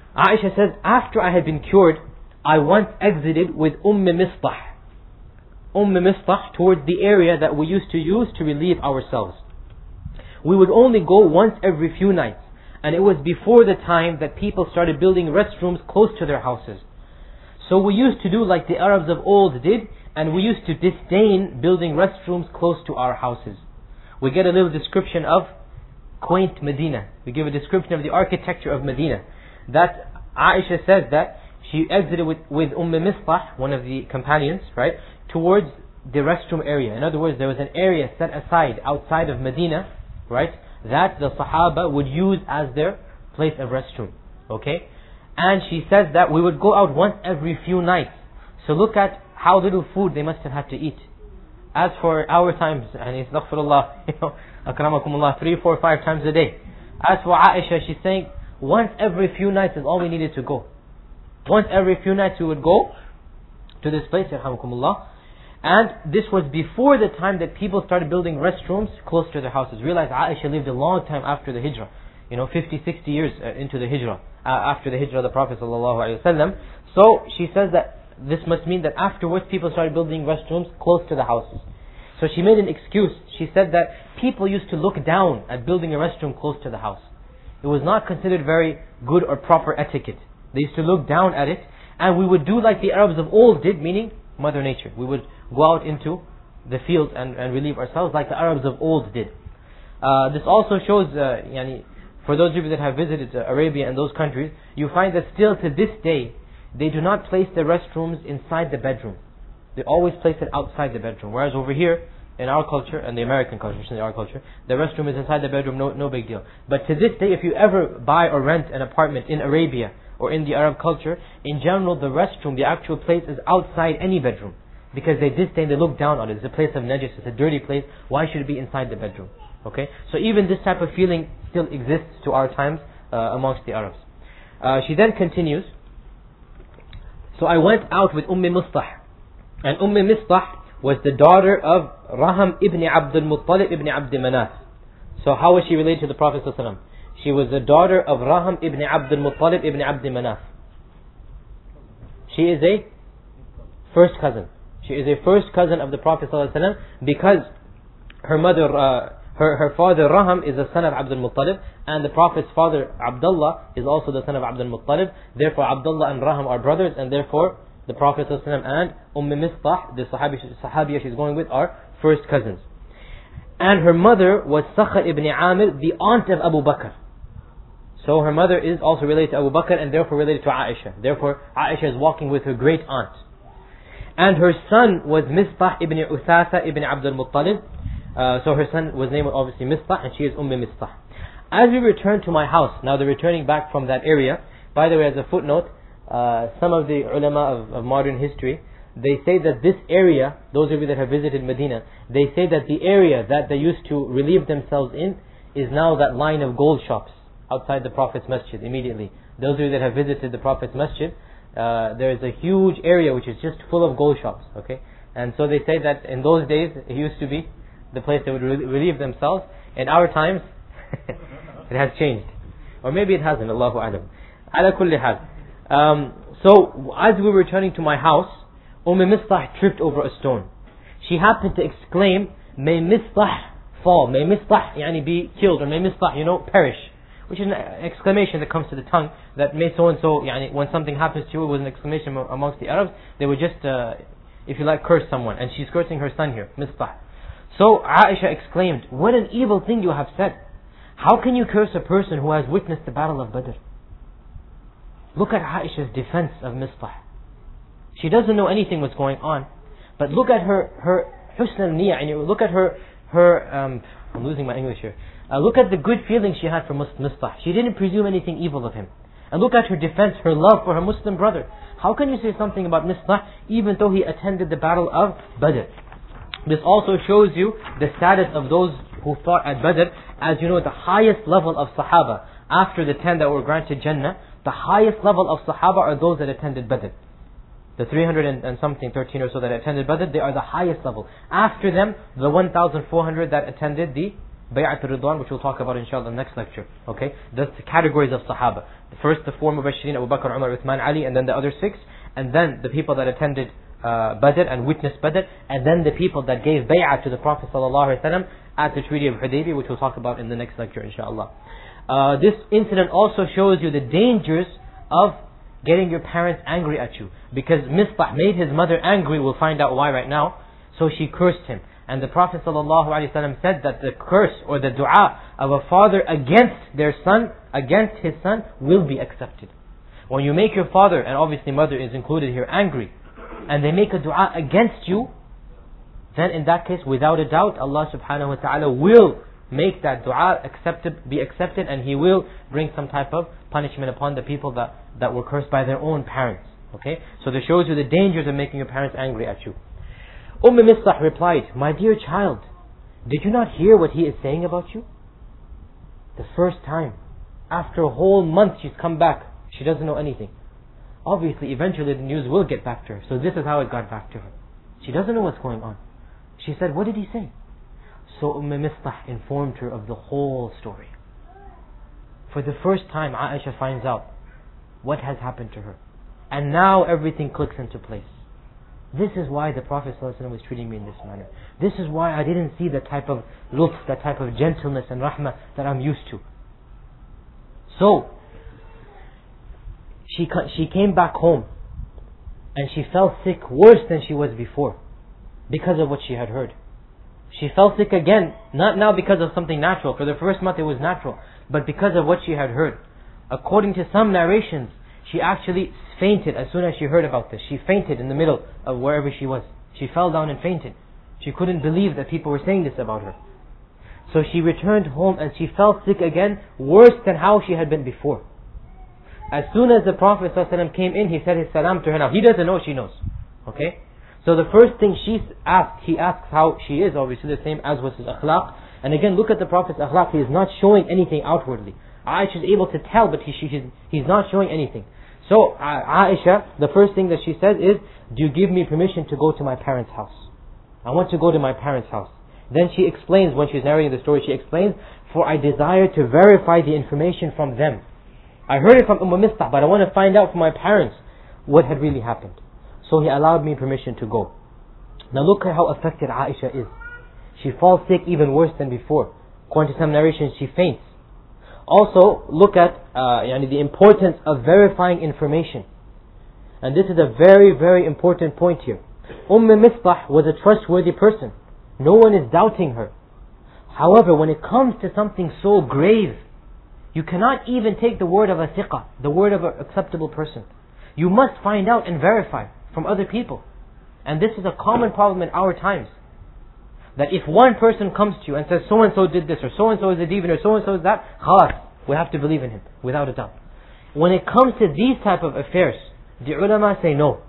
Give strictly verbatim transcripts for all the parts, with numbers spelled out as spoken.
Aisha says, after I had been cured, I once exited with Umm Mistah. Umm Mistah towards the area that we used to use to relieve ourselves. We would only go once every few nights, and it was before the time that people started building restrooms close to their houses. So we used to do like the Arabs of old did, and we used to disdain building restrooms close to our houses. We get a little description of quaint Medina. We give a description of the architecture of Medina. That Aisha says that she exited with, with Umm Mistah, one of the companions, right, towards the restroom area. In other words, there was an area set aside outside of Medina, right, that the Sahaba would use as their place of restroom. Okay? And she says that we would go out once every few nights. So look at how little food they must have had to eat. As for our times, and astaghfirullah, you know, akramakumullah, three, four, five times a day. As for Aisha, she's saying, once every few nights is all we needed to go. Once every few nights we would go to this place, yarhamukumullah. And this was before the time that people started building restrooms close to their houses. Realize Aisha lived a long time after the Hijrah. You know, fifty, sixty years uh, into the Hijrah. Uh, after the Hijrah of the Prophet ﷺ. So she says that this must mean that afterwards people started building restrooms close to the houses. So she made an excuse. She said that people used to look down at building a restroom close to the house. It was not considered very good or proper etiquette. They used to look down at it, and we would do like the Arabs of old did, meaning Mother Nature. We would go out into the fields and, and relieve ourselves like the Arabs of old did. Uh, this also shows, uh, yani, for those of you that have visited uh, Arabia and those countries, you find that still to this day, they do not place the restrooms inside the bedroom. They always place it outside the bedroom. Whereas over here, in our culture, and the American culture, in our culture, the restroom is inside the bedroom, no, no big deal. But to this day, if you ever buy or rent an apartment in Arabia, or in the Arab culture, in general, the restroom, the actual place is outside any bedroom. Because they disdain, they look down on it. It's a place of najis, it's a dirty place. Why should it be inside the bedroom? Okay? So even this type of feeling still exists to our times uh, amongst the Arabs. Uh, she then continues, so I went out with Umm Mistah. And Umm Mistah was the daughter of Raham ibn Abdul Muttalib ibn Abd Manaf. So how was she related to the Prophet ﷺ? She was the daughter of Raham ibn Abdul Muttalib ibn Abd Manaf. She is a first cousin. She is a first cousin of the Prophet ﷺ because her mother, uh, her, her father Raham is the son of Abdul Muttalib, and the Prophet's father Abdullah is also the son of Abdul Muttalib. Therefore Abdullah and Raham are brothers, and therefore the Prophet ﷺ and Umm Mistah, the Sahabi, Sahabiya she's going with, are first cousins. And her mother was Sakhar ibn Amir, the aunt of Abu Bakr. So her mother is also related to Abu Bakr and therefore related to Aisha. Therefore Aisha is walking with her great aunt. And her son was Mistah ibn Uthasa ibn Abdul Muttalib. Uh, so her son was named obviously Mistah, and she is Umm Mistah. As we return to my house, now they're returning back from that area. By the way, as a footnote, uh, some of the ulama of, of modern history, they say that this area, those of you that have visited Medina, they say that the area that they used to relieve themselves in is now that line of gold shops outside the Prophet's Masjid immediately. Those of you that have visited the Prophet's Masjid, uh, there is a huge area which is just full of gold shops. Okay, and so they say that in those days it used to be the place they would re- relieve themselves. In our times, it has changed, or maybe it hasn't. Allahu a'lam. Ala kulli hal. Um, so as we were returning to my house, Umm Mistah tripped over a stone. She happened to exclaim, "May Mistah fall, may Mistah yani be killed, or may Mistah, you know, perish." Which is an exclamation that comes to the tongue, that may so and so, yani, when something happens to you, it was an exclamation amongst the Arabs. They would just, uh, if you like, curse someone. And she's cursing her son here, Mistah. So Aisha exclaimed, "What an evil thing you have said. How can you curse a person who has witnessed the battle of Badr?" Look at Aisha's defense of Mistah. She doesn't know anything what's going on, but look at her her husn al-niyah, and look at her her um, I'm losing my English here. Uh, look at the good feelings she had for Mistah. She didn't presume anything evil of him. And look at her defense, her love for her Muslim brother. How can you say something about Mistah even though he attended the battle of Badr? This also shows you the status of those who fought at Badr. As you know, the highest level of Sahaba, after the ten that were granted Jannah, the highest level of Sahaba are those that attended Badr. The three hundred and, and something, thirteen or so that attended Badr, they are the highest level. After them, the one thousand four hundred that attended the Bay'at al-Ridwan, which we'll talk about inshallah in the next lecture. Okay? That's the categories of Sahaba. The first, the four Mubashirin, Abu Bakr, Umar, Uthman, Ali, and then the other six. And then the people that attended uh, Badr and witnessed Badr. And then the people that gave Bay'at to the Prophet ﷺ at the Treaty of Hudaybiyah, which we'll talk about in the next lecture inshallah. Uh, this incident also shows you the dangers of getting your parents angry at you. Because Mistah made his mother angry, we'll find out why right now. So she cursed him. And the Prophet ﷺ said that the curse or the dua of a father against their son, against his son, will be accepted. When you make your father, and obviously mother is included here, angry, and they make a dua against you, then in that case, without a doubt, Allah subhanahu wa ta'ala will make that dua accepted, be accepted, and He will bring some type of punishment upon the people that, that were cursed by their own parents. Okay? So this shows you the dangers of making your parents angry at you. Umm Mistah replied, "My dear child, did you not hear what he is saying about you?" The first time. After a whole month she's come back. She doesn't know anything. Obviously, eventually the news will get back to her. So this is how it got back to her. She doesn't know what's going on. She said, "What did he say?" So Umm Mistah informed her of the whole story. For the first time, Aisha finds out what has happened to her. And now everything clicks into place. This is why the Prophet ﷺ was treating me in this manner. This is why I didn't see the type of lutf, that type of gentleness and rahmah that I'm used to. So, she, she came back home and she fell sick worse than she was before because of what she had heard. She fell sick again, not now because of something natural. For the first month it was natural, but because of what she had heard. According to some narrations, she actually fainted as soon as she heard about this. She fainted in the middle of wherever she was. She fell down and fainted. She couldn't believe that people were saying this about her. So she returned home and she fell sick again, worse than how she had been before. As soon as the Prophet ﷺ came in, he said his salam to her. Now he doesn't know, she knows. Okay? So the first thing she asked, he asks how she is, obviously the same as was his akhlaq. And again, look at the Prophet's akhlaq. He is not showing anything outwardly. Aisha is able to tell, but he, she, he's, he's not showing anything. So Aisha, the first thing that she says is, "Do you give me permission to go to my parents' house? I want to go to my parents' house." Then she explains, when she's narrating the story, she explains, "For I desire to verify the information from them. I heard it from Umm Mistah, but I want to find out from my parents what had really happened." So he allowed me permission to go. Now look at how affected Aisha is. She falls sick even worse than before. According to some narrations, she faints. Also, look at uh, yani the importance of verifying information. And this is a very, very important point here. Umm Mistah was a trustworthy person. No one is doubting her. However, when it comes to something so grave, you cannot even take the word of a thiqah, the word of an acceptable person. You must find out and verify from other people. And this is a common problem in our times. That if one person comes to you and says, so-and-so did this, or so-and-so is a deviant, or so-and-so is that, khalas, we have to believe in him, without a doubt. When it comes to these type of affairs, the ulama say no.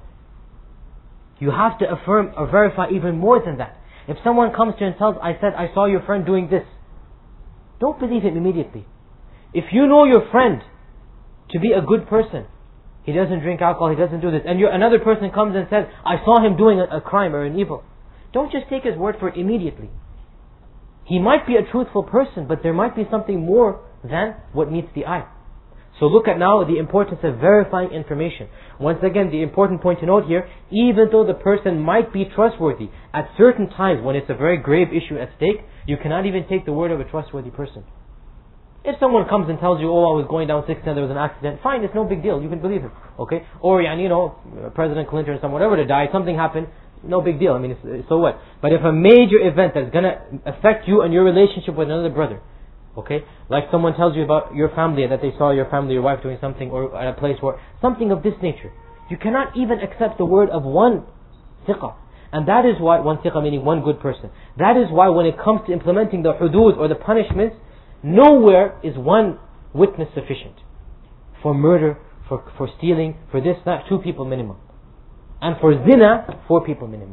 You have to affirm or verify even more than that. If someone comes to you and tells, I said, I saw your friend doing this, don't believe him immediately. If you know your friend to be a good person, he doesn't drink alcohol, he doesn't do this, and you're, another person comes and says, I saw him doing a, a crime or an evil, don't just take his word for it immediately. He might be a truthful person, but there might be something more than what meets the eye. So look at now the importance of verifying information. Once again, the important point to note here, even though the person might be trustworthy, at certain times when it's a very grave issue at stake, you cannot even take the word of a trustworthy person. If someone comes and tells you, oh, I was going down sixteen, there was an accident, fine, it's no big deal, you can believe him. Okay? Or, you know, President Clinton or someone, whatever to die, something happened, no big deal. I mean, it's, so what? But if a major event that's going to affect you and your relationship with another brother, okay, like someone tells you about your family, that they saw your family, your wife doing something, or at a place where, something of this nature, you cannot even accept the word of one thiqah. And that is why, one thiqah meaning one good person. That is why when it comes to implementing the hudud or the punishments, nowhere is one witness sufficient. For murder, for, for stealing, for this, that, two people minimum. And for zina, four people minimum.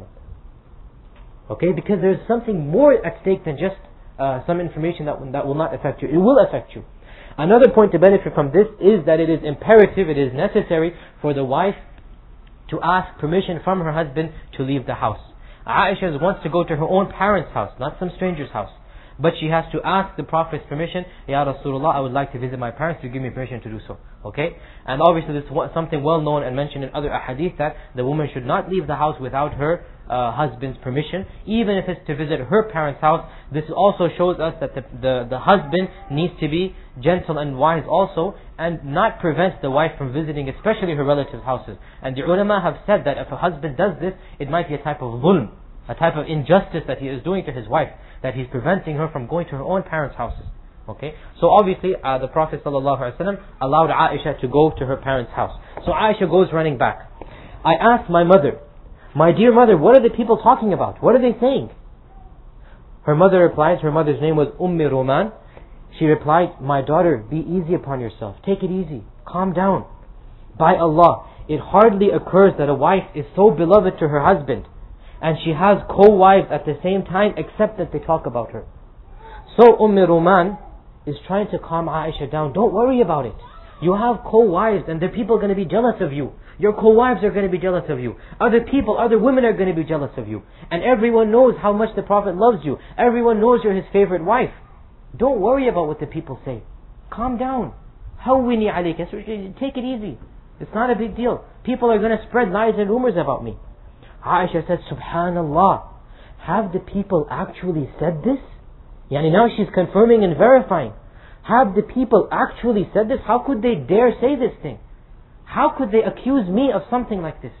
Okay, because there's something more at stake than just uh, some information that, that will not affect you. It will affect you. Another point to benefit from this is that it is imperative, it is necessary for the wife to ask permission from her husband to leave the house. Aisha wants to go to her own parents' house, not some stranger's house. But she has to ask the Prophet's permission. Ya Rasulullah, I would like to visit my parents, to give me permission to do so. Okay? And obviously this is something well known and mentioned in other ahadith, that the woman should not leave the house without her uh, husband's permission, even if it's to visit her parents' house. This also shows us that the, the, the husband needs to be gentle and wise also, and not prevent the wife from visiting especially her relatives' houses. And the ulama have said that if a husband does this, it might be a type of dhulm, a type of injustice that he is doing to his wife, that he's preventing her from going to her own parents' houses. Okay, so obviously uh, the Prophet ﷺ allowed Aisha to go to her parents' house. So Aisha goes running back. I asked my mother, my dear mother, what are the people talking about? What are they saying? Her mother replies, her mother's name was Umm Ruman. She replied, my daughter, be easy upon yourself. Take it easy. Calm down. By Allah, it hardly occurs that a wife is so beloved to her husband, and she has co-wives at the same time, except that they talk about her. So Umm Ruman is trying to calm Aisha down. Don't worry about it. You have co-wives, and the people are going to be jealous of you. Your co-wives are going to be jealous of you. Other people, other women are going to be jealous of you. And everyone knows how much the Prophet loves you. Everyone knows you're his favorite wife. Don't worry about what the people say. Calm down. Hawwini alayka. Take it easy. It's not a big deal. People are going to spread lies and rumors about me. Aisha said, Subhanallah, have the people actually said this? Yani now she's confirming and verifying. Have the people actually said this? How could they dare say this thing? How could they accuse me of something like this?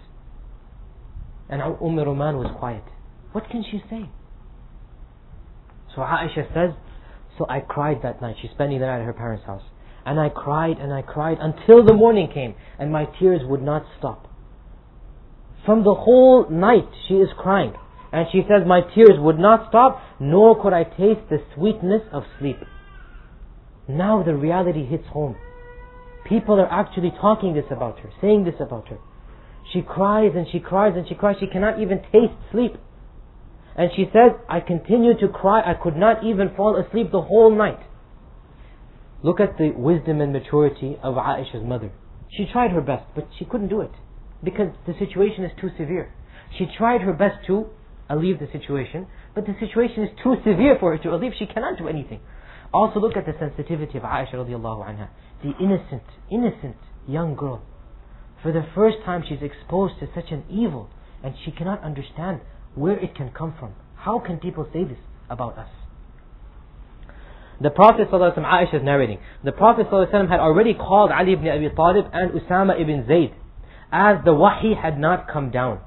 And Umm Ruman was quiet. What can she say? So Aisha says, so I cried that night. She's spending the night at her parents' house. And I cried and I cried until the morning came, and my tears would not stop. From the whole night she is crying. And she says, my tears would not stop, nor could I taste the sweetness of sleep. Now the reality hits home. People are actually talking this about her, saying this about her. She cries and she cries and she cries. She cannot even taste sleep. And she says, I continued to cry. I could not even fall asleep the whole night. Look at the wisdom and maturity of Aisha's mother. She tried her best, but she couldn't do it, because the situation is too severe. She tried her best to alleviate the situation, but the situation is too severe for her to alleviate. She cannot do anything. Also look at the sensitivity of Aisha radiallahu anha. The innocent, innocent young girl. For the first time she's exposed to such an evil, and she cannot understand where it can come from. How can people say this about us? The Prophet ﷺ, Aisha is narrating, the Prophet ﷺ had already called Ali ibn Abi Talib and Usama ibn Zayd, as the wahi had not come down.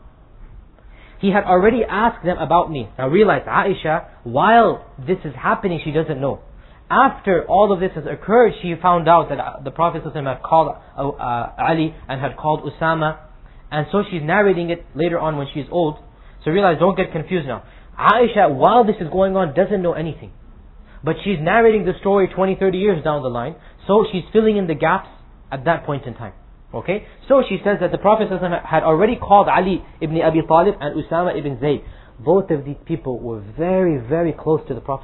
He had already asked them about me. Now realize, Aisha, while this is happening, she doesn't know. After all of this has occurred, she found out that the Prophet ﷺ had called uh, Ali and had called Usama. And so she's narrating it later on when she's old. So realize, don't get confused now. Aisha, while this is going on, doesn't know anything. But she's narrating the story twenty, thirty years down the line. So she's filling in the gaps at that point in time. Okay? So she says that the Prophet ﷺ had already called Ali ibn Abi Talib and Usama ibn Zayd. Both of these people were very, very close to the Prophet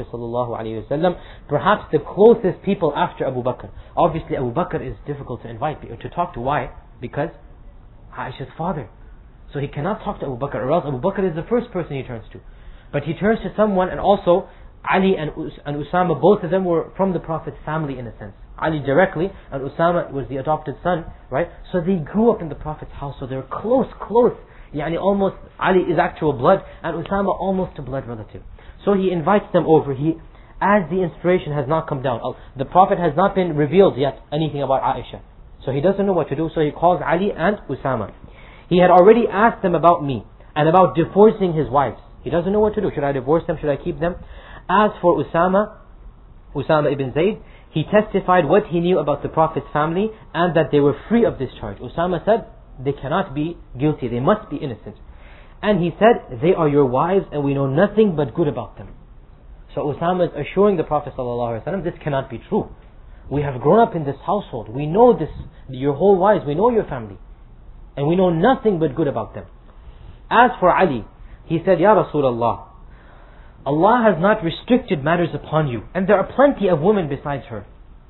ﷺ. Perhaps the closest people after Abu Bakr. Obviously Abu Bakr is difficult to invite, to talk to. Why? Because Aisha's father. So he cannot talk to Abu Bakr, or else Abu Bakr is the first person he turns to. But he turns to someone, and also Ali and, Us and Usama, both of them were from the Prophet's family in a sense. Ali directly, and Usama was the adopted son, right? So they grew up in the Prophet's house, so they're close, close. Yani almost, Ali is actual blood, and Usama almost a blood relative. So he invites them over. He, as the inspiration has not come down, the Prophet has not been revealed yet anything about Aisha. So he doesn't know what to do, so he calls Ali and Usama. He had already asked them about me, and about divorcing his wives. He doesn't know what to do. Should I divorce them? Should I keep them? As for Usama, Usama ibn Zayd, he testified what he knew about the Prophet's family, and that they were free of this charge. Usama said, they cannot be guilty, they must be innocent. And he said, they are your wives, and we know nothing but good about them. So Usama is assuring the Prophet ﷺ, this cannot be true. We have grown up in this household, we know this, your whole wives, we know your family, and we know nothing but good about them. As for Ali, he said, Ya Rasulullah, Allah has not restricted matters upon you, and there are plenty of women besides her.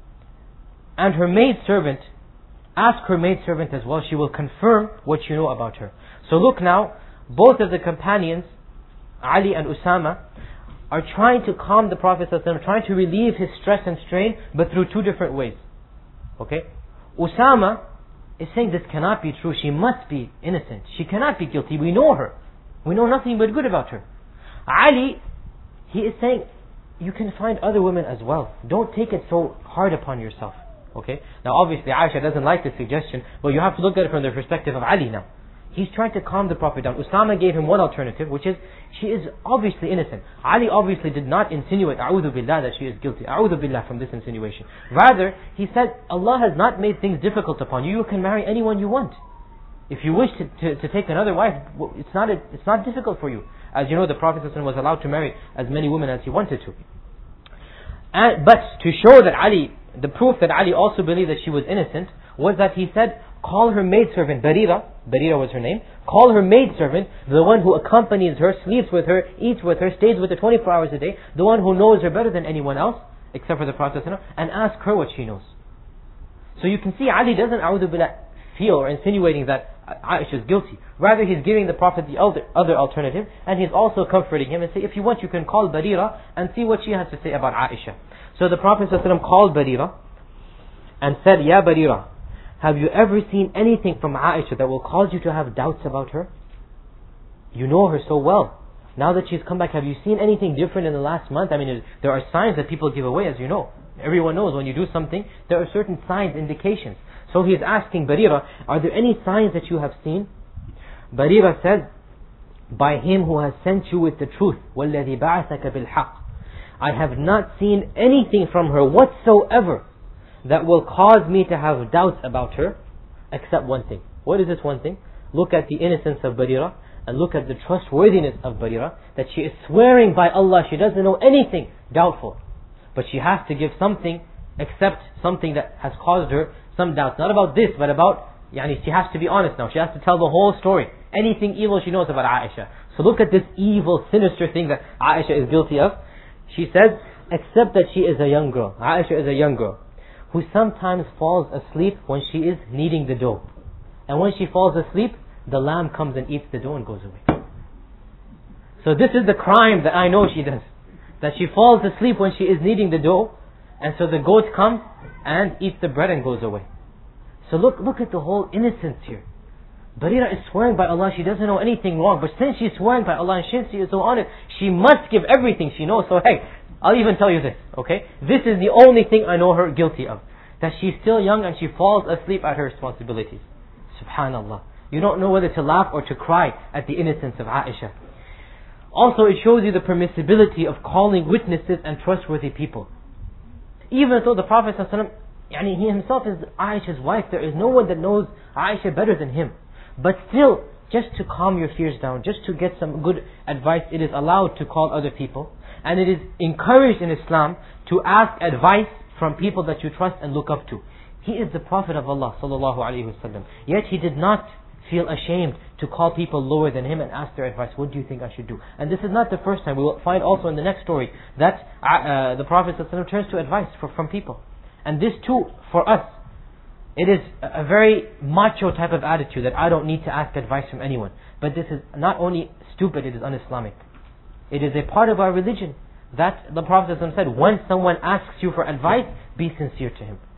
And her maidservant, ask her maidservant as well, she will confirm what you know about her. So look now, both of the companions, Ali and Usama, are trying to calm the Prophet ﷺ, trying to relieve his stress and strain, but through two different ways. Okay? Usama is saying this cannot be true. She must be innocent. She cannot be guilty. We know her. We know nothing but good about her. Ali, he is saying, you can find other women as well. Don't take it so hard upon yourself. Okay? Now obviously Aisha doesn't like this suggestion, but you have to look at it from the perspective of Ali now. He's trying to calm the Prophet down. Usama gave him one alternative, which is, she is obviously innocent. Ali obviously did not insinuate, A'udhu Billah, that she is guilty. A'udhu Billah from this insinuation. Rather, he said, Allah has not made things difficult upon you. You can marry anyone you want. If you wish to, to, to take another wife, it's not, a, it's not difficult for you. As you know, the Prophet was allowed to marry as many women as he wanted to. And, but to show that Ali, the proof that Ali also believed that she was innocent, was that he said, call her maidservant, Barira, Barira was her name, call her maidservant, the one who accompanies her, sleeps with her, eats with her, stays with her twenty-four hours a day, the one who knows her better than anyone else, except for the Prophet, and ask her what she knows. So you can see Ali doesn't, a'udhu billah, feel or insinuating that Aisha is guilty. Rather, he's giving the Prophet the other, other alternative, and he's also comforting him and say, if you want, you can call Barira and see what she has to say about Aisha. So the Prophet ﷺ called Barira and said, Ya Barira, have you ever seen anything from Aisha that will cause you to have doubts about her? You know her so well. Now that she's come back, have you seen anything different in the last month? I mean, there are signs that people give away, as you know. Everyone knows when you do something, there are certain signs, indications. So he is asking Barira, are there any signs that you have seen? Barira said, by him who has sent you with the truth, وَالَّذِي بَعَثَكَ بِالْحَقِّ, I have not seen anything from her whatsoever that will cause me to have doubts about her, except one thing. What is this one thing? Look at the innocence of Barira, and look at the trustworthiness of Barira, that she is swearing by Allah, she doesn't know anything doubtful. But she has to give something, except something that has caused her some doubts. Not about this, but about, yani, she has to be honest now. She has to tell the whole story. Anything evil she knows about Aisha. So look at this evil, sinister thing that Aisha is guilty of. She says, except that she is a young girl. Aisha is a young girl who sometimes falls asleep when she is kneading the dough. And when she falls asleep, the lamb comes and eats the dough and goes away. So this is the crime that I know she does. That she falls asleep when she is kneading the dough, and so the goat comes and eats the bread and goes away. So look, look at the whole innocence here. Barira is swearing by Allah, she doesn't know anything wrong, but since she's swearing by Allah and since she is so honest, she must give everything she knows. So hey, I'll even tell you this, okay? This is the only thing I know her guilty of. That she's still young and she falls asleep at her responsibilities. Subhanallah. You don't know whether to laugh or to cry at the innocence of Aisha. Also, it shows you the permissibility of calling witnesses and trustworthy people. Even though the Prophet ﷺ, yani he himself is Aisha's wife, there is no one that knows Aisha better than him. But still, just to calm your fears down, just to get some good advice, it is allowed to call other people. And it is encouraged in Islam to ask advice from people that you trust and look up to. He is the Prophet of Allah sallallahu alaihi wasallam. Yet he did not feel ashamed to call people lower than him and ask their advice. What do you think I should do? And this is not the first time. We will find also in the next story that uh, the Prophet ﷺ turns to advice for, from people. And this too, for us, it is a very macho type of attitude that I don't need to ask advice from anyone. But this is not only stupid, it is un-Islamic. It is a part of our religion that the Prophet ﷺ said, when someone asks you for advice, be sincere to him.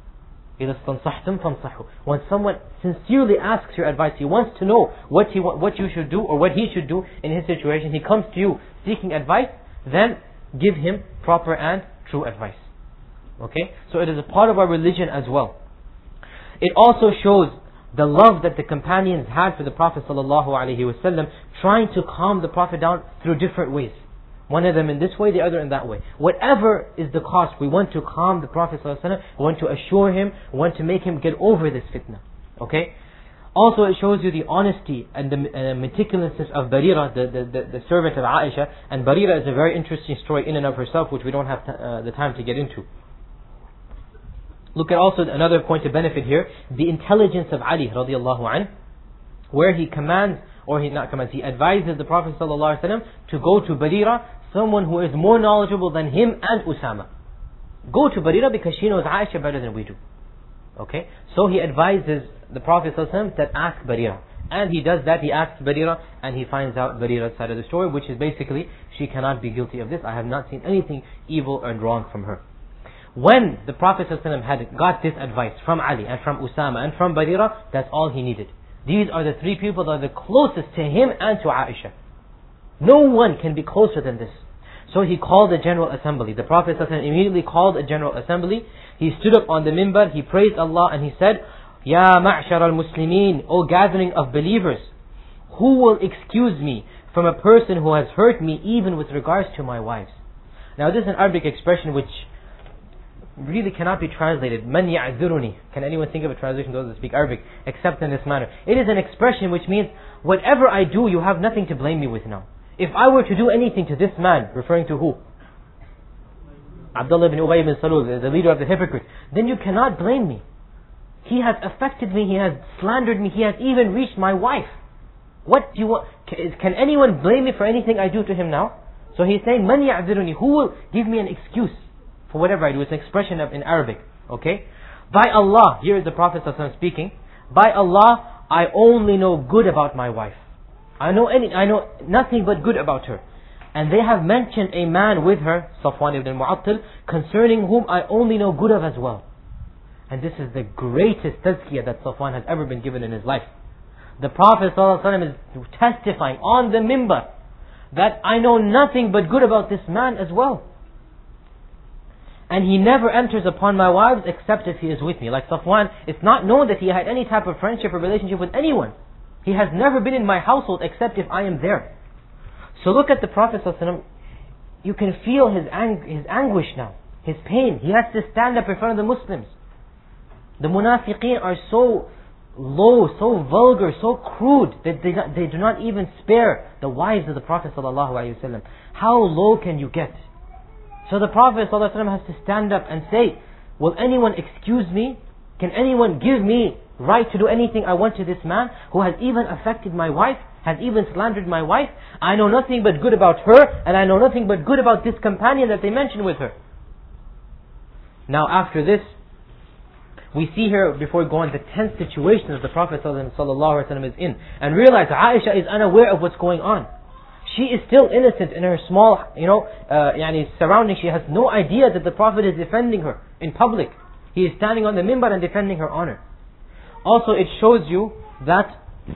When someone sincerely asks your advice, he wants to know what he what you should do or what he should do in his situation, he comes to you seeking advice, then give him proper and true advice. Okay? So it is a part of our religion as well. It also shows the love that the companions had for the Prophet ﷺ, trying to calm the Prophet down through different ways. One of them in this way, the other in that way. Whatever is the cost, we want to calm the Prophet ﷺ, we want to assure him, we want to make him get over this fitna. Okay? Also it shows you the honesty and the uh, meticulousness of Barira, the, the, the, the servant of Aisha. And Barira is a very interesting story in and of herself, which we don't have t- uh, the time to get into. Look at also another point of benefit here, the intelligence of Ali radiallahu anh, where he commands, or he not commands, he advises the Prophet sallallahu alaihi wasallam to go to Barira, someone who is more knowledgeable than him and Usama. Go to Barira because she knows Aisha better than we do. Okay? So he advises the Prophet sallallahu alaihi wasallam that ask Barira. And he does that, he asks Barira, and he finds out Barira's side of the story, which is basically, she cannot be guilty of this. I have not seen anything evil and wrong from her. When the Prophet ﷺ had got this advice from Ali and from Usama and from Barira, that's all he needed. These are the three people that are the closest to him and to Aisha. No one can be closer than this. So he called a general assembly. The Prophet ﷺ immediately called a general assembly. He stood up on the minbar, he praised Allah, and he said, Ya ma'shar al-muslimin, O gathering of believers, who will excuse me from a person who has hurt me even with regards to my wives? Now this is an Arabic expression which really cannot be translated. Man ya'zuruni. Can anyone think of a translation, those that speak Arabic, except in this manner? It is an expression which means, whatever I do, you have nothing to blame me with now. If I were to do anything to this man, referring to who? Abdullah ibn Ubay ibn Salul, the leader of the hypocrites, then you cannot blame me. He has affected me, he has slandered me, he has even reached my wife. What do you want? Can anyone blame me for anything I do to him now? So he's saying, Man ya'ziruni, who will give me an excuse for whatever I do? It's an expression of, in Arabic. Okay? By Allah, here is the Prophet ﷺ speaking, by Allah, I only know good about my wife. I know any, I know nothing but good about her. And they have mentioned a man with her, Safwan ibn Mu'attal, concerning whom I only know good of as well. And this is the greatest tazkiyah that Safwan has ever been given in his life. The Prophet ﷺ is testifying on the minbar that I know nothing but good about this man as well. And he never enters upon my wives except if he is with me. Like Safwan, it's not known that he had any type of friendship or relationship with anyone. He has never been in my household except if I am there. So look at the Prophet ﷺ. You can feel his, ang- his anguish now, his pain. He has to stand up in front of the Muslims. The munafiqeen are so low, so vulgar, so crude that they, not, they do not even spare the wives of the Prophet ﷺ. How low can you get? So the Prophet ﷺ has to stand up and say, will anyone excuse me? Can anyone give me right to do anything I want to this man who has even affected my wife, has even slandered my wife? I know nothing but good about her, and I know nothing but good about this companion that they mentioned with her. Now after this, we see here, before we go on, the tense situation that the Prophet ﷺ is in. And realize Aisha is unaware of what's going on. She is still innocent in her small, you know, uh, yani surrounding. She has no idea that the Prophet is defending her in public. He is standing on the minbar and defending her honor. Also, it shows you that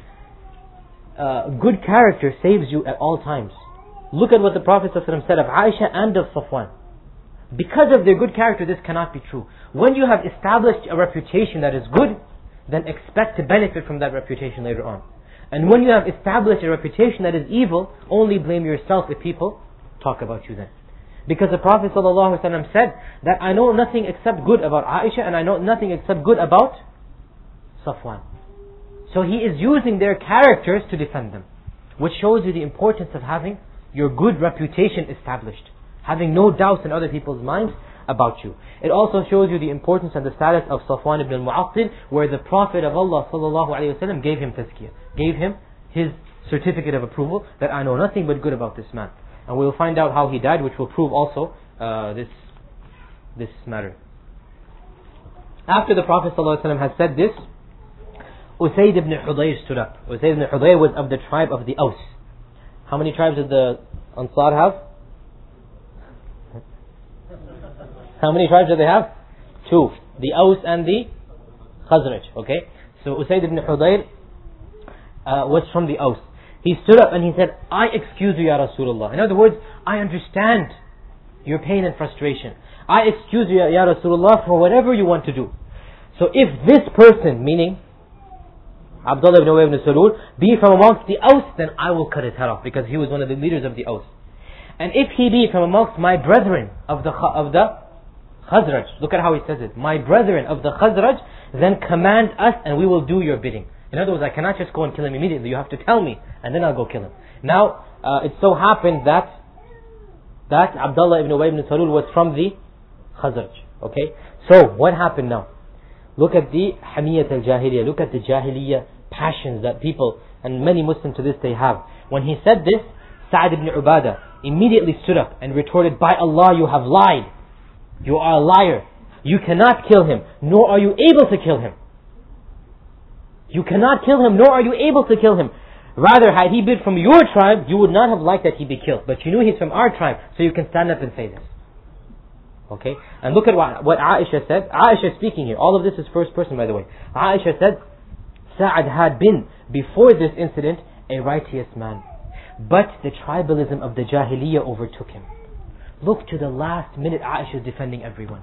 uh, good character saves you at all times. Look at what the Prophet ﷺ said of Aisha and of Safwan. Because of their good character, this cannot be true. When you have established a reputation that is good, then expect to benefit from that reputation later on. And when you have established a reputation that is evil, only blame yourself if people talk about you then. Because the Prophet ﷺ said that I know nothing except good about Aisha, and I know nothing except good about Safwan. So he is using their characters to defend them, which shows you the importance of having your good reputation established, having no doubts in other people's minds about you. It also shows you the importance and the status of Safwan ibn al-Mu'attil, where the Prophet of Allah sallallahu alaihi wasallam gave him tazkiyah, gave him his certificate of approval that I know nothing but good about this man. And we will find out how he died, which will prove also uh, this this matter. After the Prophet sallallahu alaihi wasallam has said this, Usayd ibn Hudayr stood up. Usayd ibn Hudayr was of the tribe of the Aus. How many tribes did the Ansar have? How many tribes do they have? Two. The Aus and the Khazraj. Okay? So Usayd ibn Hudayr uh, was from the Aus. He stood up and he said, I excuse you, Ya Rasulullah. In other words, I understand your pain and frustration. I excuse you, Ya Rasulullah, for whatever you want to do. So if this person, meaning Abdullah ibn Ubay ibn Salul, be from amongst the Aus, then I will cut his head off, because he was one of the leaders of the Aus. And if he be from amongst my brethren of the of the Khazraj, look at how he says it, my brethren of the Khazraj, then command us and we will do your bidding. In other words, I cannot just go and kill him immediately. You have to tell me, and then I'll go kill him. Now, uh, it so happened that that Abdullah ibn Ubay ibn Salul was from the Khazraj. Okay, so what happened now? Look at the Hamiyat al-Jahiliyyah. Look at the Jahiliyyah passions that people and many Muslims to this day have. When he said this, Sa'd ibn Ubadah immediately stood up and retorted, by Allah, you have lied. You are a liar. You cannot kill him, nor are you able to kill him. You cannot kill him, nor are you able to kill him. Rather, had he been from your tribe, you would not have liked that he be killed. But you knew he's from our tribe, so you can stand up and say this. Okay? And look at what, what Aisha said. Aisha speaking here. All of this is first person, by the way. Aisha said, Sa'ad had been, before this incident, a righteous man. But the tribalism of the Jahiliyyah overtook him. Look, to the last minute, Aisha is defending everyone.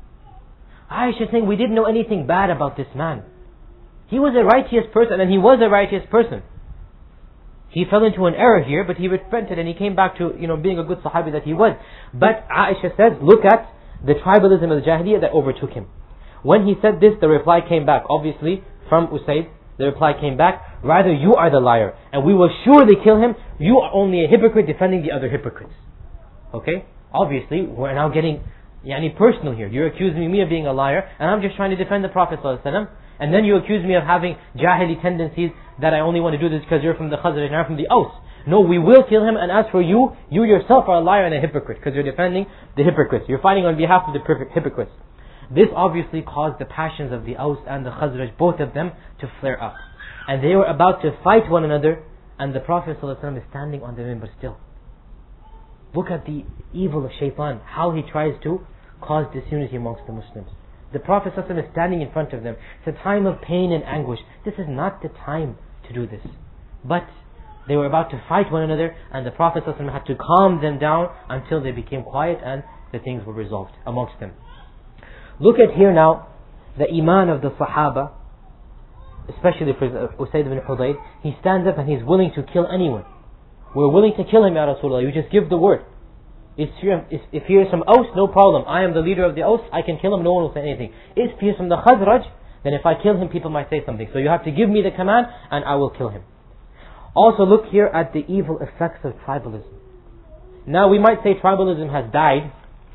Aisha is saying, we didn't know anything bad about this man. He was a righteous person, and he was a righteous person. He fell into an error here, but he repented and he came back to, you know, being a good Sahabi that he was. But Aisha says, look at the tribalism of the Jahiliyyah that overtook him. When he said this, the reply came back. Obviously, from Usayd, the reply came back, rather you are the liar, and we will surely kill him. You are only a hypocrite defending the other hypocrites. Okay? Obviously, we're now getting yani, personal here. You're accusing me of being a liar, and I'm just trying to defend the Prophet ﷺ. And then you accuse me of having jahili tendencies, that I only want to do this because you're from the Khazraj and I'm from the Aus. No, we will kill him, and as for you, you yourself are a liar and a hypocrite, because you're defending the hypocrites. You're fighting on behalf of the hypocrites. This obviously caused the passions of the Aus and the Khazraj, both of them, to flare up. And they were about to fight one another, and the Prophet ﷺ is standing on the minbar still. Look at the evil of shaitan, how he tries to cause disunity amongst the Muslims. The Prophet ﷺ is standing in front of them. It's a time of pain and anguish. This is not the time to do this. But they were about to fight one another, and the Prophet ﷺ had to calm them down until they became quiet and the things were resolved amongst them. Look at here now, the iman of the Sahaba, especially for Usayd ibn Hudayr. He stands up and he's willing to kill anyone. We're willing to kill him, Ya Rasulullah. You just give the word. If he is from Aus, no problem. I am the leader of the Aus, I can kill him, no one will say anything. If he is from the Khazraj, then if I kill him, people might say something. So you have to give me the command, and I will kill him. Also look here at the evil effects of tribalism. Now we might say tribalism has died.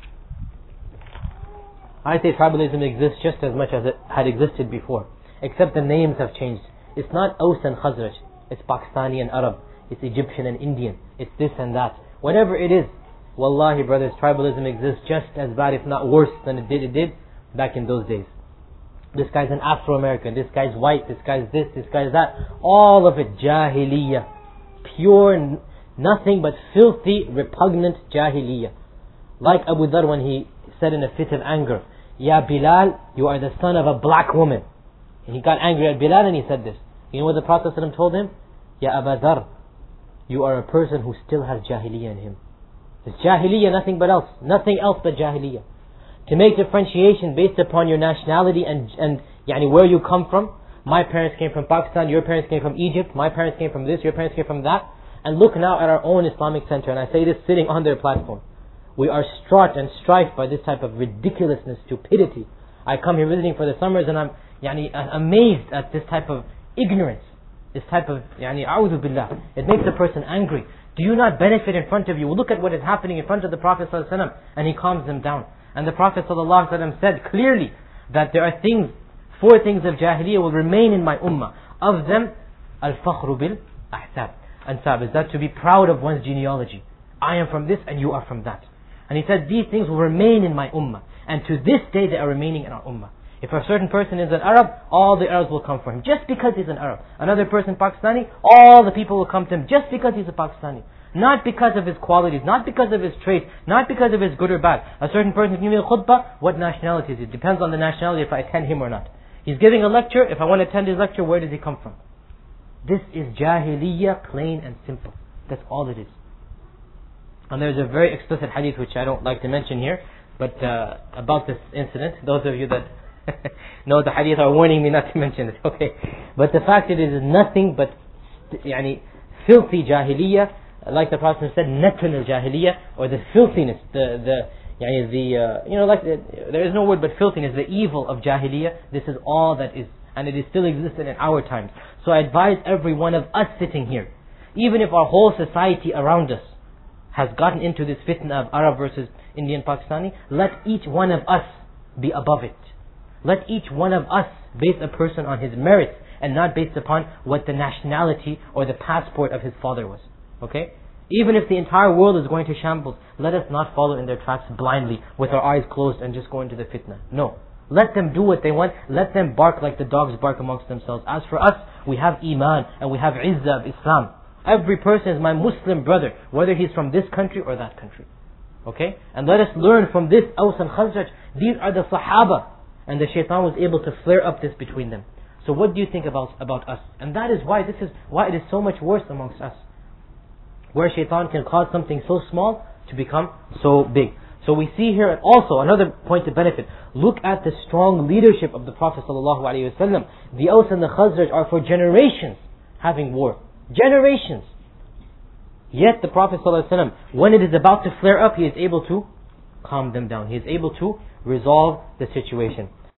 I say tribalism exists just as much as it had existed before, except the names have changed. It's not Aus and Khazraj. It's Pakistani and Arab. It's Egyptian and Indian. It's this and that. Whatever it is, wallahi brothers, tribalism exists just as bad, if not worse than it did, it did back in those days. This guy's an Afro-American, this guy's white, this guy's this, this guy's that. All of it Jahiliyyah. Pure, nothing but filthy, repugnant Jahiliyyah. Like Abu Dhar when he said in a fit of anger, Ya Bilal, you are the son of a black woman. And he got angry at Bilal and he said this. You know what the Prophet ﷺ told him? Ya Abu Dhar, you are a person who still has Jahiliyyah in him. It's Jahiliyyah, nothing but else. Nothing else but Jahiliyyah. To make differentiation based upon your nationality and, and yani where you come from. My parents came from Pakistan, your parents came from Egypt, my parents came from this, your parents came from that. And look now at our own Islamic center, and I say this sitting on their platform. We are straught and strifed by this type of ridiculousness, stupidity. I come here visiting for the summers and I'm yani, amazed at this type of ignorance. This type of, yani, a'udhu billah. It makes a person angry. Do you not benefit in front of you? Look at what is happening in front of the Prophet ﷺ, and he calms them down. And the Prophet ﷺ said clearly that there are things, four things of Jahiliyyah will remain in my ummah. Of them, al-fakhru bil-ahsab. Ansab is that to be proud of one's genealogy. I am from this and you are from that. And he said these things will remain in my ummah. And to this day they are remaining in our ummah. If a certain person is an Arab, all the Arabs will come for him. Just because he's an Arab. Another person Pakistani, all the people will come to him just because he's a Pakistani. Not because of his qualities, not because of his traits, not because of his good or bad. A certain person is giving a khutbah, what nationality is it? Depends on the nationality if I attend him or not. He's giving a lecture, if I want to attend his lecture, where does he come from? This is Jahiliyyah, plain and simple. That's all it is. And there's a very explicit hadith which I don't like to mention here, but uh, about this incident, those of you that know the hadith are warning me not to mention it, okay? But the fact it is nothing but yani, filthy Jahiliyyah, like the Prophet said, natun al-Jahiliyyah, or the filthiness, the, the, yani the uh, you know, like the, there is no word but filthiness, the evil of Jahiliyyah. This is all that is, and it is still existent in our times. So I advise every one of us sitting here, even if our whole society around us has gotten into this fitna of Arab versus Indian Pakistani, let each one of us be above it. Let each one of us base a person on his merits and not based upon what the nationality or the passport of his father was. Okay? Even if the entire world is going to shambles, let us not follow in their tracks blindly with our eyes closed and just go into the fitna. No. Let them do what they want. Let them bark like the dogs bark amongst themselves. As for us, we have Iman and we have Izzah of Islam. Every person is my Muslim brother, whether he's from this country or that country. Okay? And let us learn from this Aws and Khazraj. These are the Sahaba. And the shaitan was able to flare up this between them. So what do you think about, about us? And that is why this is why it is so much worse amongst us. Where shaitan can cause something so small to become so big. So we see here also another point of benefit. Look at the strong leadership of the Prophet ﷺ. The Aws and the Khazraj are for generations having war. Generations. Yet the Prophet ﷺ, when it is about to flare up, he is able to calm them down. He is able to resolve the situation.